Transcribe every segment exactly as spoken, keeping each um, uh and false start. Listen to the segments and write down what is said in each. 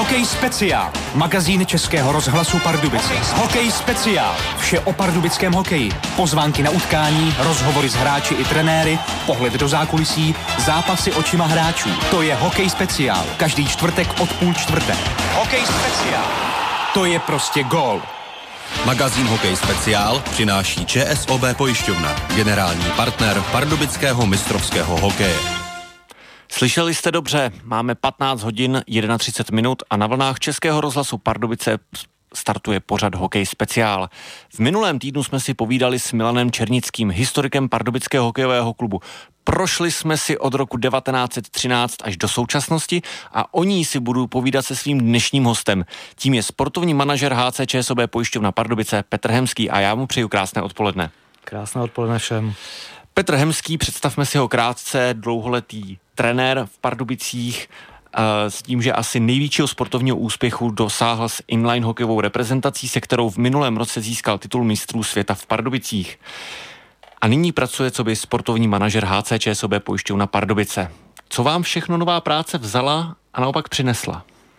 Hokej speciál. Magazín Českého rozhlasu Pardubice. Hokej speciál. Vše o pardubickém hokeji. Pozvánky na utkání, rozhovory s hráči i trenéry, pohled do zákulisí, zápasy očima hráčů. To je Hokej speciál. Každý čtvrtek od půl čtvrté. Hokej speciál. To je prostě gól. Magazín Hokej speciál přináší ČSOB pojišťovna, generální partner pardubického mistrovského hokeje. Slyšeli jste dobře, máme patnáct hodin třicet jedna minut a na vlnách Českého rozhlasu Pardubice startuje pořad Hokej speciál. V minulém týdnu jsme si povídali s Milanem Černickým, historikem pardubického hokejového klubu. Prošli jsme si od roku devatenáct set třináct až do současnosti a o ní si budu povídat se svým dnešním hostem. Tím je sportovní manažer H C ČSOB pojišťovna Pardubice Petr Hemský a já mu přeju krásné odpoledne. Krásné odpoledne všem. Petr Hemský, představme si ho krátce, dlouholetý trenér v Pardubicích, s tím, že asi největšího sportovního úspěchu dosáhl s inline hokejovou reprezentací, se kterou v minulém roce získal titul mistrů světa v Pardubicích. A nyní pracuje coby sportovní manažer H C ČSOB pojišťovna Pardubice. Co vám všechno nová práce vzala a naopak přinesla?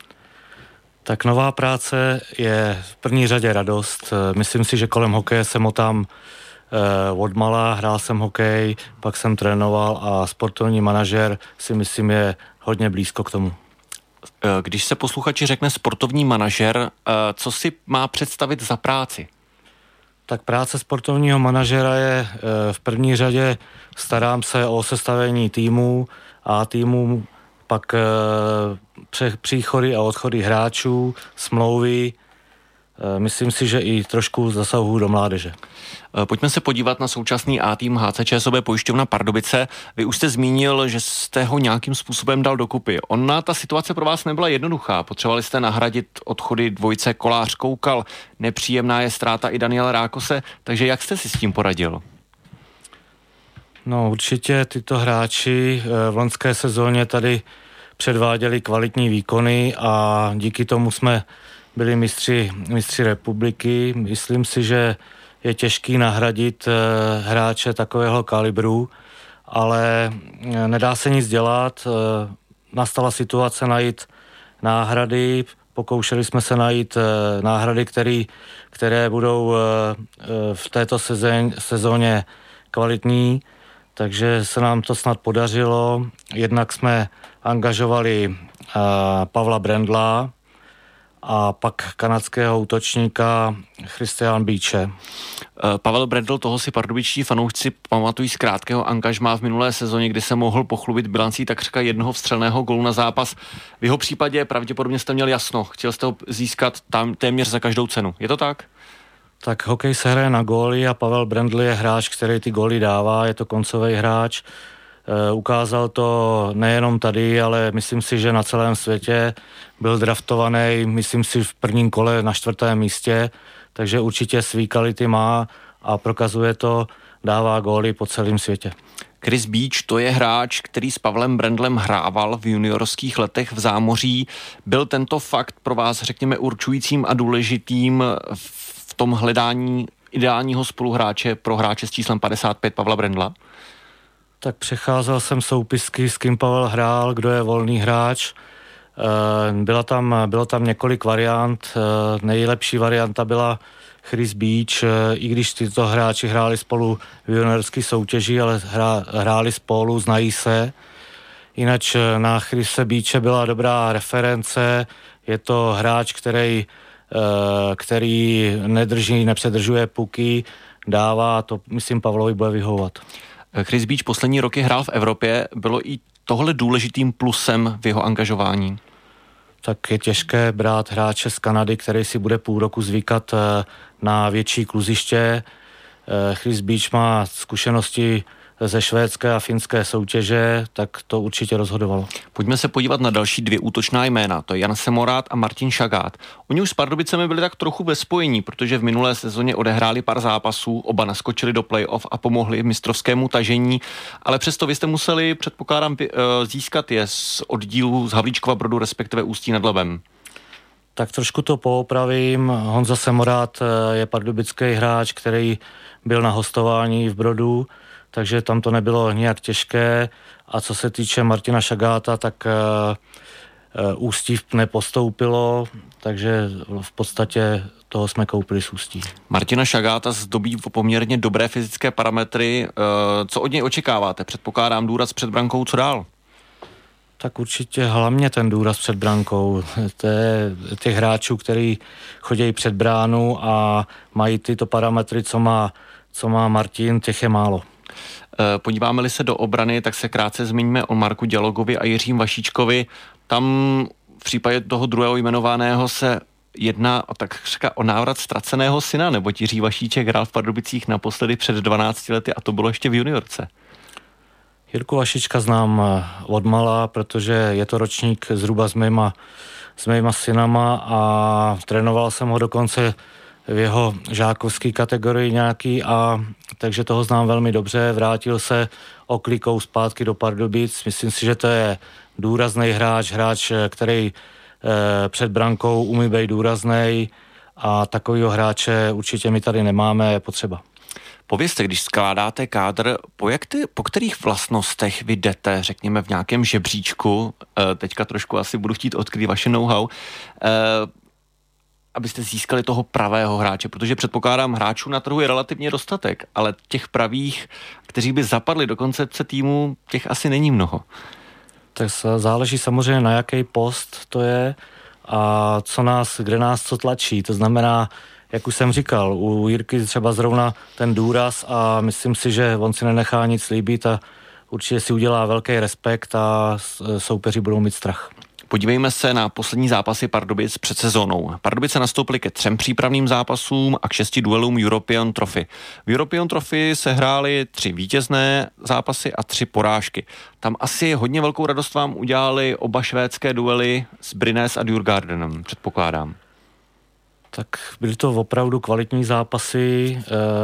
Tak nová práce je v první řadě radost. Myslím si, že kolem hokeje se motám odmala, hrál jsem hokej, pak jsem trénoval a sportovní manažer si myslím je hodně blízko k tomu. Když se posluchači řekne sportovní manažer, co si má představit za práci? Tak práce sportovního manažera je v první řadě starám se o sestavení týmů a týmů, pak příchody a odchody hráčů, smlouvy. Myslím si, že i trošku zasahuju do mládeže. Pojďme se podívat na současný A tým H C ČSOB pojišťovna Pardubice. Vy už jste zmínil, že jste ho nějakým způsobem dal dokupy. Ona, ta situace pro vás nebyla jednoduchá. Potřebovali jste nahradit odchody dvojce Kolář Koukal. Nepříjemná je ztráta i Daniela Rákose. Takže jak jste si s tím poradil? No určitě tyto hráči v loňské sezóně tady předváděli kvalitní výkony a díky tomu jsme byli mistři, mistři republiky. Myslím si, že je těžký nahradit hráče takového kalibru, ale nedá se nic dělat. Nastala situace najít náhrady, pokoušeli jsme se najít náhrady, který, které budou v této sezóně kvalitní, takže se nám to snad podařilo. Jednak jsme angažovali Pavla Brendla a pak kanadského útočníka Christian Beache. Pavel Brendl, toho si pardubičtí fanoušci pamatují z krátkého angažmá v minulé sezóně, kdy se mohl pochlubit bilancí takřka jednoho vstřelného gólu na zápas. V jeho případě pravděpodobně jste měl jasno, chtěl jste ho získat tam téměř za každou cenu. Je to tak? Tak hokej se hraje na góly a Pavel Brendl je hráč, který ty góly dává, je to koncový hráč. E, ukázal to nejenom tady, ale myslím si, že na celém světě. Byl draftovaný, myslím si, v prvním kole na čtvrtém místě, takže určitě svý kvality má a prokazuje to, dává góly po celém světě. Chris Beach, to je hráč, který s Pavlem Brendlem hrával v juniorských letech v zámoří. Byl tento fakt pro vás, řekněme, určujícím a důležitým v tom hledání ideálního spoluhráče pro hráče s číslem padesát pět Pavla Brendla? Tak přecházel jsem soupisky, s kým Pavel hrál, kdo je volný hráč. Byla tam, bylo tam několik variant. Nejlepší varianta byla Chris Beach, i když tyto hráči hráli spolu v juniorské soutěži, ale hrá, hráli spolu, znají se. Jinak na Chrise Beache byla dobrá reference. Je to hráč, který, který nedrží, nepředržuje puky, dává, to myslím Pavlovi bude vyhovovat. Chris Beach poslední roky hrál v Evropě, bylo i tohle důležitým plusem v jeho angažování? Tak je těžké brát hráče z Kanady, který si bude půl roku zvykat na větší kluziště. Chris Beach má zkušenosti ze švédské a finské soutěže, tak to určitě rozhodovalo. Pojďme se podívat na další dvě útočná jména, to je Jan Semorát a Martin Šagát. Oni už s Pardubicemi byli tak trochu ve spojení, protože v minulé sezóně odehráli pár zápasů, oba naskočili do playoff a pomohli mistrovskému tažení, ale přesto vy jste museli, předpokládám, získat je z oddílu z Havlíčkova Brodu, respektive Ústí nad Labem. Tak trošku to poopravím. Honza Semorát je pardubický hráč, který byl na hostování v Brodu, takže tam to nebylo nějak těžké. A co se týče Martina Šagáta, tak Ústí nepostoupilo, takže v podstatě toho jsme koupili z Ústí. Martina Šagáta zdobí poměrně dobré fyzické parametry. Co od něj očekáváte? Předpokládám důraz před brankou, co dál? Tak určitě hlavně ten důraz před brankou. To je těch hráčů, kteří chodí před bránu a mají tyto parametry, co má, co má Martin, těch je málo. Podíváme-li se do obrany, tak se krátce zmíníme o Marku Dělogovi a Jiřím Vašíčkovi. Tam v případě toho druhého jmenovaného se jedná o, tak říká, o návrat ztraceného syna, nebo Jiří Vašíček hrál v Pardubicích naposledy před dvanácti lety a to bylo ještě v juniorce. Jirku Vašička znám odmala, protože je to ročník zhruba s mýma, s mýma synama a trénoval jsem ho dokonce v jeho žákovské kategorii nějaký, a takže toho znám velmi dobře. Vrátil se oklikou zpátky do Pardubic. Myslím si, že to je důrazný hráč, hráč, který eh, před brankou umí být důrazný a takovýho hráče určitě my tady nemáme, je potřeba. Povězte, když skládáte kádr, po, jak ty, po kterých vlastnostech vy jdete, řekněme v nějakém žebříčku, eh, teďka trošku asi budu chtít odkryt vaše know-how, eh, abyste získali toho pravého hráče, protože předpokládám, hráčů na trhu je relativně dostatek, ale těch pravých, kteří by zapadli do koncepce týmu, těch asi není mnoho. Tak záleží samozřejmě, na jaký post to je a co nás, kde nás co tlačí. To znamená, jak už jsem říkal, u Jirky třeba zrovna ten důraz a myslím si, že on si nenechá nic líbit a určitě si udělá velký respekt a soupeři budou mít strach. Podívejme se na poslední zápasy Pardubic před sezónou. Pardubice nastoupily ke třem přípravným zápasům a k šesti duelům European Trophy. V European Trophy se hrály tři vítězné zápasy a tři porážky. Tam asi hodně velkou radost vám udělali oba švédské duely s Brynäs a Djurgårdenem, předpokládám. Tak byly to opravdu kvalitní zápasy.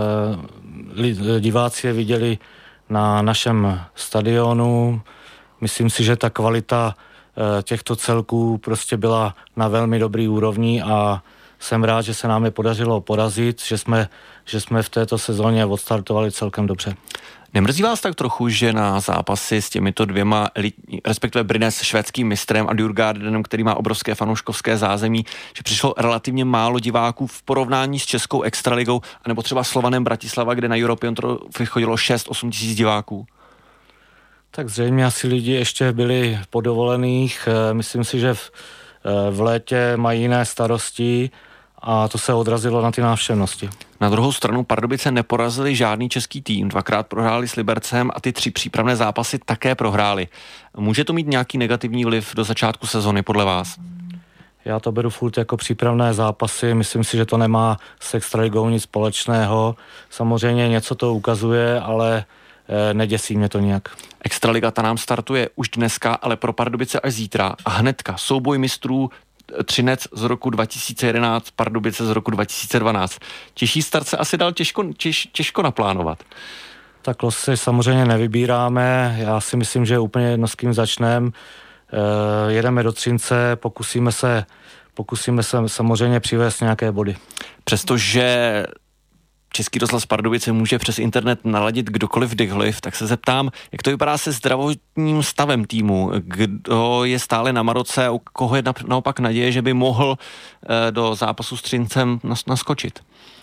E, diváci je viděli na našem stadionu. Myslím si, že ta kvalita těchto celků prostě byla na velmi dobrý úrovni a jsem rád, že se nám je podařilo porazit, že jsme, že jsme v této sezóně odstartovali celkem dobře. Nemrzí vás tak trochu, že na zápasy s těmito dvěma, respektive Brynäs švédským mistrem a Djurgårdenem, který má obrovské fanouškovské zázemí, že přišlo relativně málo diváků v porovnání s českou extraligou, anebo třeba Slovanem Bratislava, kde na European Trophy chodilo šest osm tisíc diváků? Tak zřejmě asi lidi ještě byli po dovolených. Myslím si, že v, v létě mají jiné starosti a to se odrazilo na ty návštěvnosti. Na druhou stranu Pardubice neporazili žádný český tým, dvakrát prohráli s Libercem a ty tři přípravné zápasy také prohráli. Může to mít nějaký negativní vliv do začátku sezony podle vás? Já to beru furt jako přípravné zápasy, myslím si, že to nemá s extraligou nic společného. Samozřejmě něco to ukazuje, ale neděsí mě to nějak. Extraliga ta nám startuje už dneska, ale pro Pardubice až zítra. A hnedka souboj mistrů Třinec z roku dva tisíce jedenáct, Pardubice z roku dva tisíce dvanáct. Těžší start se asi dal těžko, těž, těžko naplánovat. Tak losy samozřejmě nevybíráme. Já si myslím, že je úplně jedno, s kým začneme. E, jedeme do Třince, pokusíme se, pokusíme se samozřejmě přivést nějaké body. Přestože Český rozhlas Pardubice může přes internet naladit kdokoliv kdekoliv, tak se zeptám, jak to vypadá se zdravotním stavem týmu, kdo je stále na Maroce, u koho je naopak naděje, že by mohl do zápasu s Třincem naskočit?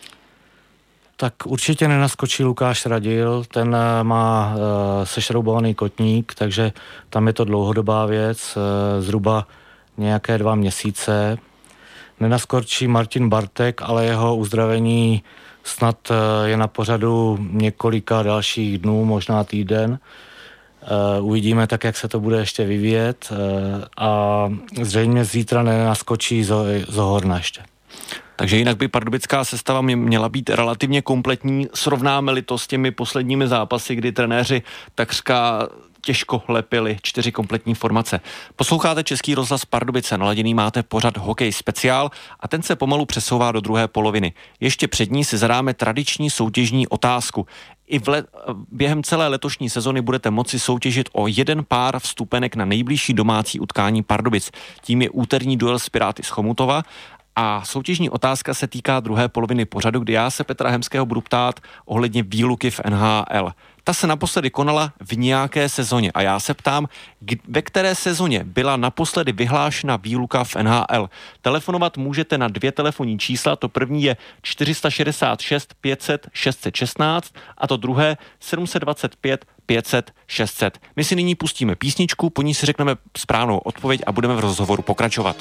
Tak určitě nenaskočí Lukáš Radil, ten má sešroubovaný kotník, takže tam je to dlouhodobá věc, zhruba nějaké dva měsíce. Nenaskočí Martin Bartek, ale jeho uzdravení snad je na pořadu několika dalších dnů, možná týden. Uvidíme tak, jak se to bude ještě vyvíjet a zřejmě zítra nenaskočí Zohorna ještě. Takže jinak by pardubická sestava měla být relativně kompletní. Srovnáme-li to s těmi posledními zápasy, kdy trenéři takřka těžko lepili čtyři kompletní formace. Posloucháte Český rozhlas Pardubice, naladěný máte pořad Hokej speciál a ten se pomalu přesouvá do druhé poloviny. Ještě před ní si zadáme tradiční soutěžní otázku. I v let, během celé letošní sezony budete moci soutěžit o jeden pár vstupenek na nejbližší domácí utkání Pardubic. Tím je úterní duel s Piráty z Chomutova. A soutěžní otázka se týká druhé poloviny pořadu, kdy já se Petra Hemského budu ptát ohledně výluky v N H L. Ta se naposledy konala v nějaké sezóně a já se ptám, ve které sezóně byla naposledy vyhlášena výluka v N H L. Telefonovat můžete na dvě telefonní čísla, to první je čtyři šedesát šest pět set šest set šestnáct a to druhé sedm dvacet pět pět set šest set. My si nyní pustíme písničku, po ní si řekneme správnou odpověď a budeme v rozhovoru pokračovat.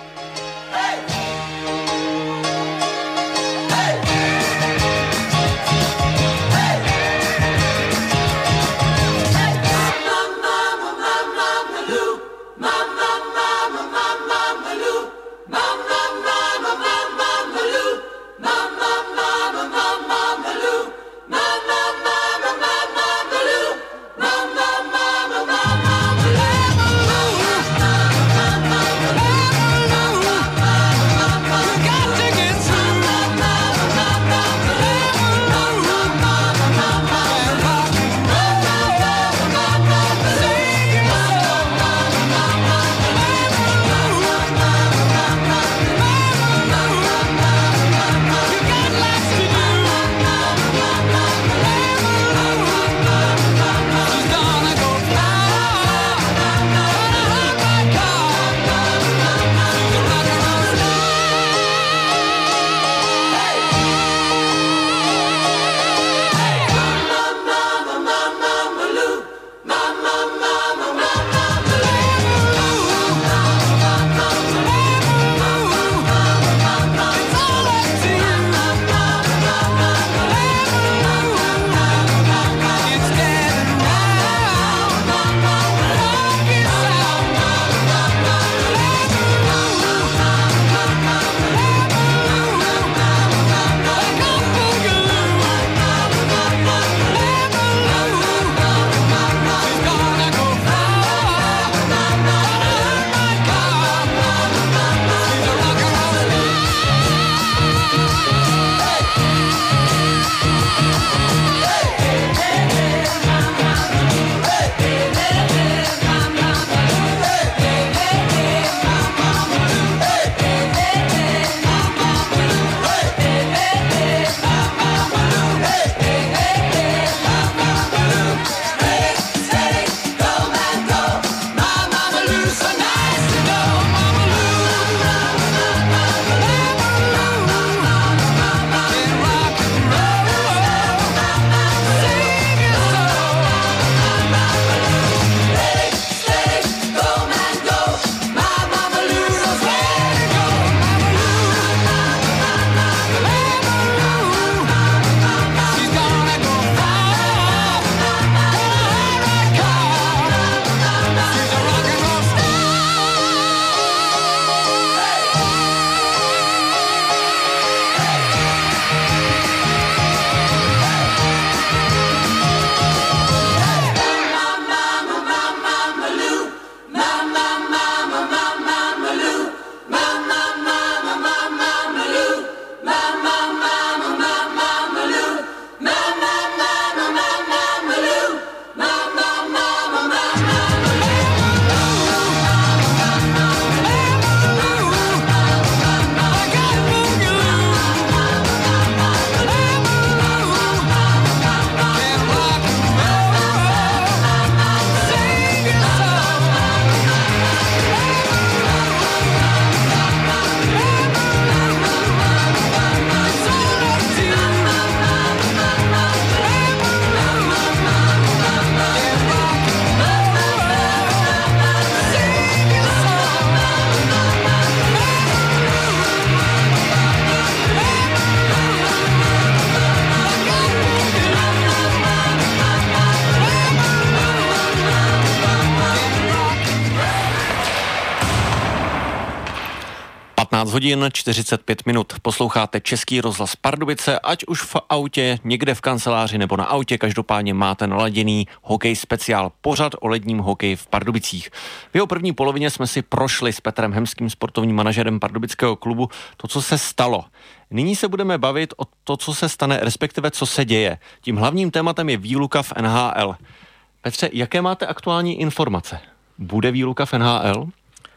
patnáct hodin čtyřicet pět minut. Posloucháte Český rozhlas Pardubice, ať už v autě, někde v kanceláři nebo na autě, každopádně máte naladěný hokej speciál, pořad o ledním hokeji v Pardubicích. V jeho první polovině jsme si prošli s Petrem Hemským, sportovním manažerem pardubického klubu, to, co se stalo. Nyní se budeme bavit o to, co se stane, respektive co se děje. Tím hlavním tématem je výluka v N H L. Petře, jaké máte aktuální informace? Bude výluka v N H L?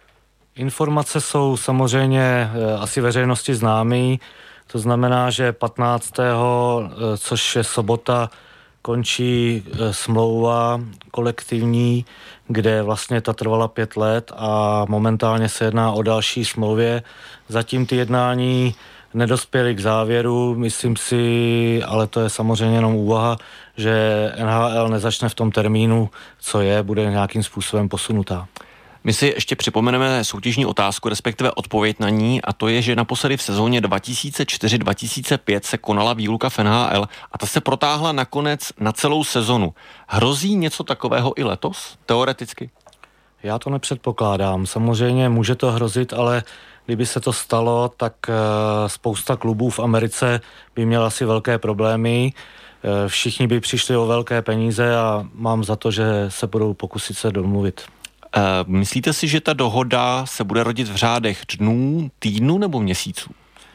Informace jsou samozřejmě asi veřejnosti známý. To znamená, že patnáctého což je sobota, končí smlouva kolektivní, kde vlastně ta trvala pět let a momentálně se jedná o další smlouvě. Zatím ty jednání nedospěli k závěru, myslím si, ale to je samozřejmě jenom úvaha, že N H L nezačne v tom termínu, co je, bude nějakým způsobem posunutá. My si ještě připomeneme soutěžní otázku, respektive odpověď na ní, a to je, že naposledy v sezóně dva tisíce čtyři dva tisíce pět se konala výluka v N H L a ta se protáhla nakonec na celou sezonu. Hrozí něco takového i letos, teoreticky? Já to nepředpokládám. Samozřejmě může to hrozit, ale kdyby se to stalo, tak spousta klubů v Americe by měla asi velké problémy. Všichni by přišli o velké peníze a mám za to, že se budou pokusit se domluvit. Myslíte si, že ta dohoda se bude rodit v řádech dnů, týdnů nebo měsíců?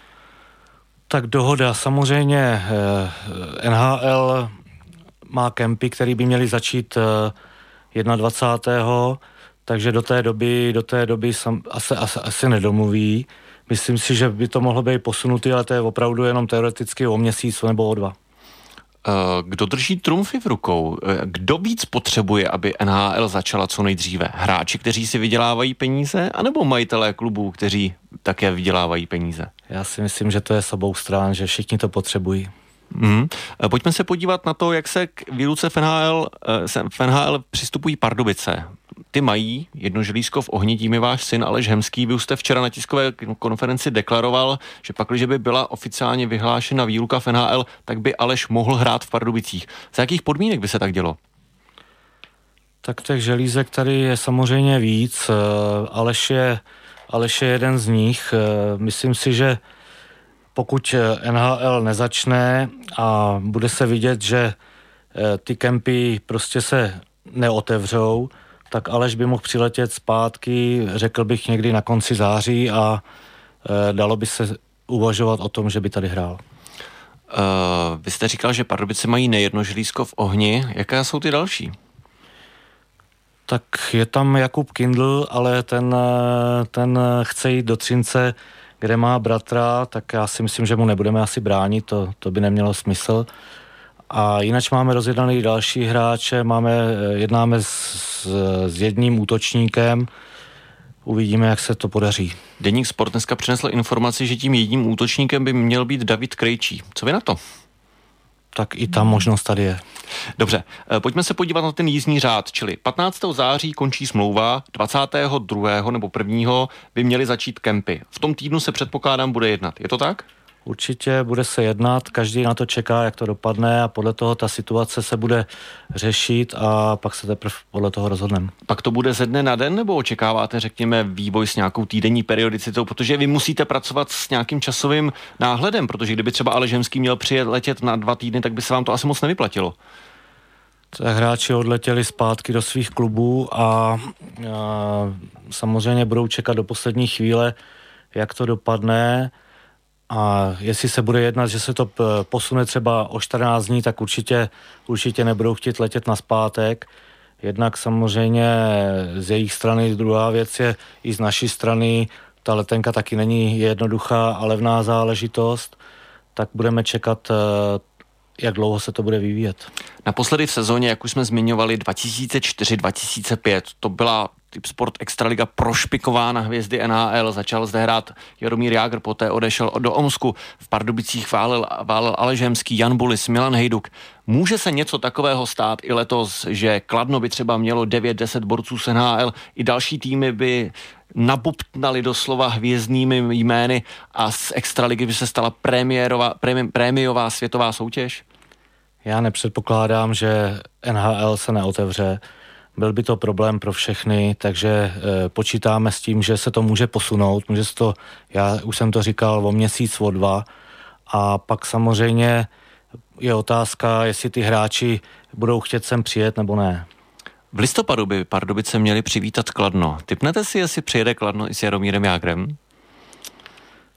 Tak dohoda. Samozřejmě N H L má kempy, které by měly začít dvacátého prvního takže do té doby, do té doby sam, asi, asi, asi nedomluví. Myslím si, že by to mohlo být posunutý, ale to je opravdu jenom teoreticky o měsíc nebo o dva. Kdo drží trumfy v rukou? Kdo víc potřebuje, aby N H L začala co nejdříve? Hráči, kteří si vydělávají peníze, anebo majitelé klubů, kteří také vydělávají peníze? Já si myslím, že to je s obou stran, že všichni to potřebují. Mm. Pojďme se podívat na to, jak se k výluce v N H L, v N H L přistupují Pardubice. Ty mají jedno želízko v ohni, tím je váš syn Aleš Hemský. Vy už jste včera na tiskové konferenci deklaroval, že pakliže by byla oficiálně vyhlášena výluka v N H L, tak by Aleš mohl hrát v Pardubicích. Za jakých podmínek by se tak dělo? Tak těch želízek tady je samozřejmě víc. Aleš je, Aleš je jeden z nich. Myslím si, že pokud N H L nezačne a bude se vidět, že ty kempy prostě se neotevřou, tak Aleš by mohl přiletět zpátky, řekl bych někdy na konci září a e, dalo by se uvažovat o tom, že by tady hrál. Uh, vy jste říkal, že Pardubice mají nejedno želízko v ohni. Jaké jsou ty další? Tak je tam Jakub Kindl, ale ten, ten chce jít do Třince, kde má bratra, tak já si myslím, že mu nebudeme asi bránit, to, to by nemělo smysl. A jinak máme rozjednaný další hráče, máme, jednáme s, s jedním útočníkem, uvidíme, jak se to podaří. Deník Sport dneska přinesl informaci, že tím jedním útočníkem by měl být David Krejčí. Co vy na to? Tak i ta možnost tady je. Dobře, pojďme se podívat na ten jízdní řád, čili patnáctého září končí smlouva, dvacátého druhého nebo prvního by měly začít kempy. V tom týdnu se předpokládám bude jednat, je to tak? Určitě bude se jednat, každý na to čeká, jak to dopadne a podle toho ta situace se bude řešit a pak se teprve podle toho rozhodneme. Pak to bude ze dne na den nebo očekáváte, řekněme, vývoj s nějakou týdenní periodicitou, protože vy musíte pracovat s nějakým časovým náhledem, protože kdyby třeba Aleš Hemský měl přijet letět na dva týdny, tak by se vám to asi moc nevyplatilo. Tak hráči odletěli zpátky do svých klubů a, a samozřejmě budou čekat do poslední chvíle, jak to dopadne. A jestli se bude jednat, že se to posune třeba o čtrnáct dní, tak určitě, určitě nebudou chtít letět nazpátek. Jednak samozřejmě z jejich strany, druhá věc je i z naší strany, ta letenka taky není jednoduchá a levná záležitost, tak budeme čekat, jak dlouho se to bude vyvíjet. Naposledy v sezóně, jak už jsme zmiňovali, dva tisíce čtyři dva tisíce pět, to byla Typ Sport Extraliga prošpikována hvězdy N H L, začal zde hrát Jaromír Jágr, poté odešel do Omsku, v Pardubicích válel, válel Aleš Hemský, Jan Bulis, Milan Hejduk. Může se něco takového stát i letos, že Kladno by třeba mělo devět deset borců z N H L, i další týmy by nabubtnali doslova hvězdnými jmény a z Extraligy by se stala premiérová, prémi, prémiová světová soutěž? Já nepředpokládám, že N H L se neotevře. Byl by to problém pro všechny, takže e, počítáme s tím, že se to může posunout. Může se to, já už jsem to říkal, o měsíc, o dva. A pak samozřejmě je otázka, jestli ty hráči budou chtět sem přijet nebo ne. V listopadu by Pardubice měli přivítat Kladno. Tipnete si, jestli přijede Kladno i s Jaromírem Jágrem?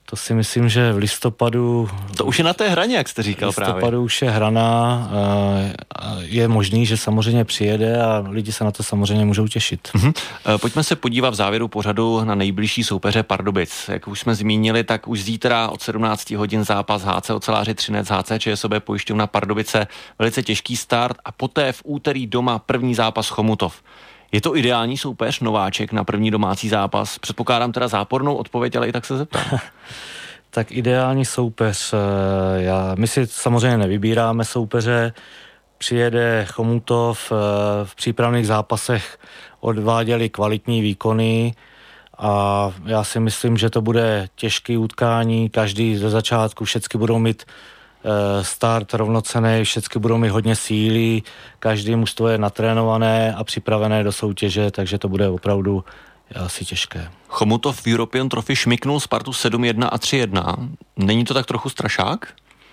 To si myslím, že v listopadu... To už je na té hraně, jak jste říkal právě. V listopadu už je hraná, je možný, že samozřejmě přijede a lidi se na to samozřejmě můžou těšit. Uh-huh. Pojďme se podívat v závěru pořadu na nejbližší soupeře Pardubic. Jak už jsme zmínili, tak už zítra od sedmnáct hodin zápas H C Oceláři Třinec, H C ČSOB pojišťovna Pardubice, velice těžký start a poté v úterý doma první zápas Chomutov. Je to ideální soupeř, nováček na první domácí zápas? Předpokládám teda zápornou odpověď, ale i tak se zeptám. Tak ideální soupeř. Já, my si samozřejmě nevybíráme soupeře. Přijede Chomutov, v přípravných zápasech odváděli kvalitní výkony a já si myslím, že to bude těžké utkání. Každý ze začátku všichni budou mít start rovnocenný, všichni budou mít hodně síly, každý mužstvo je natrénované a připravené do soutěže, takže to bude opravdu asi těžké. Chomutov v European Trophy šmyknul Spartu sedm jedna a tři jedna. Není to tak trochu strašák?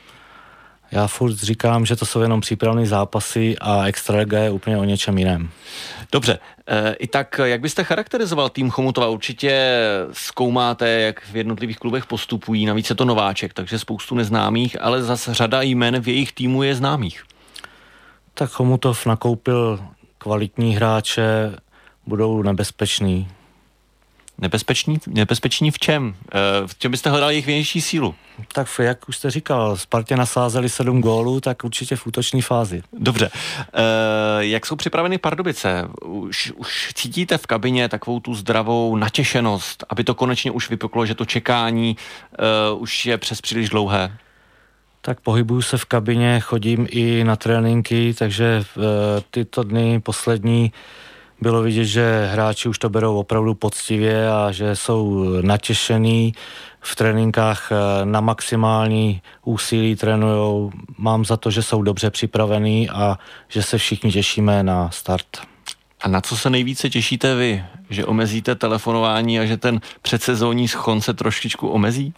Já furt říkám, že to jsou jenom přípravné zápasy a extraliga je úplně o něčem jiném. Dobře, e, i tak, jak byste charakterizoval tým Chomutova? Určitě zkoumáte, jak v jednotlivých klubech postupují, navíc je to nováček, takže spoustu neznámých, ale zase řada jmen v jejich týmu je známých. Tak Chomutov nakoupil kvalitní hráče, budou nebezpeční. Nebezpeční, nebezpeční v čem? E, v čem byste hledali jejich větší sílu? Tak jak už jste říkal, Spartě nasázeli sedm gólů, tak určitě v útoční fázi. Dobře. E, jak jsou připraveny Pardubice? Už, už cítíte v kabině takovou tu zdravou natěšenost, aby to konečně už vypuklo, že to čekání e, už je přes příliš dlouhé? Tak pohybuju se v kabině, chodím i na tréninky, takže e, tyto dny poslední bylo vidět, že hráči už to berou opravdu poctivě a že jsou natěšení, v tréninkách na maximální úsilí trénujou. Mám za to, že jsou dobře připravení a že se všichni těšíme na start. A na co se nejvíce těšíte vy? Že omezíte telefonování a že ten předsezónní schon se trošičku omezí?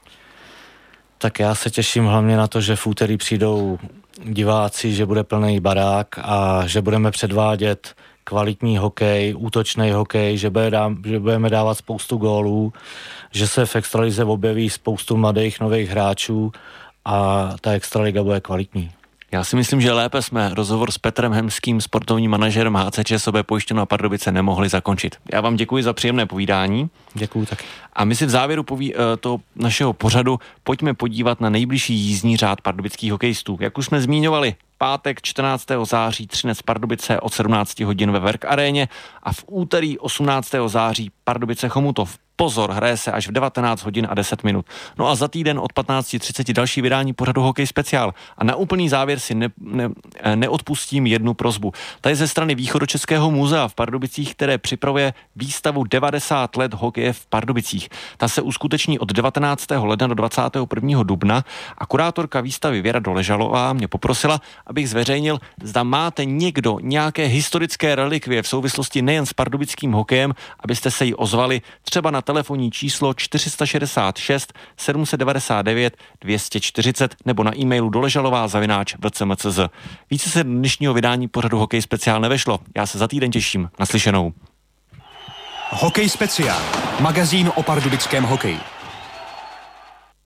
Tak já se těším hlavně na to, že v úterý přijdou diváci, že bude plný barák a že budeme předvádět kvalitní hokej, útočný hokej, že, bude dá, že budeme dávat spoustu gólů, že se v extralize objeví spoustu mladých nových hráčů a ta extraliga bude kvalitní. Já si myslím, že lépe jsme rozhovor s Petrem Hemským, sportovním manažerem H C ČSOB pojišťovna Pardubice, nemohli zakončit. Já vám děkuji za příjemné povídání. Děkuji taky. A my si v závěru poví, to našeho pořadu pojďme podívat na nejbližší jízdní řád pardubických hokejistů. Jak už jsme zmiňovali, pátek čtrnáctého září Třinec Pardubice od sedmnáct hodin ve Werk Aréně a v úterý osmnáctého září Pardubice Chomutov. Pozor, hraje se až v devatenáct hodin a deset minut. No a za týden od patnáct třicet další vydání pořadu Hokej speciál. A na úplný závěr si ne, ne, neodpustím jednu prosbu. Ta je ze strany Východočeského muzea v Pardubicích, které připravuje výstavu devadesát let hokeje v Pardubicích. Ta se uskuteční od devatenáctého ledna do dvacátého prvního dubna a kurátorka výstavy Věra Doležalová mě poprosila, abych zveřejnil, zda máte někdo nějaké historické relikvie v souvislosti nejen s pardubickým hokejem, abyste se jí ozvali třeba na telefonní číslo čtyři šedesát šest sedm set devadesát devět dvě stě čtyřicet nebo na e-mailu doležalová zavináč v c m c z. Více se dnešního vydání pořadu Hokej speciál nevešlo. Já se za týden těším. Naslyšenou. Hokej speciál. Magazín o pardubickém hokeji.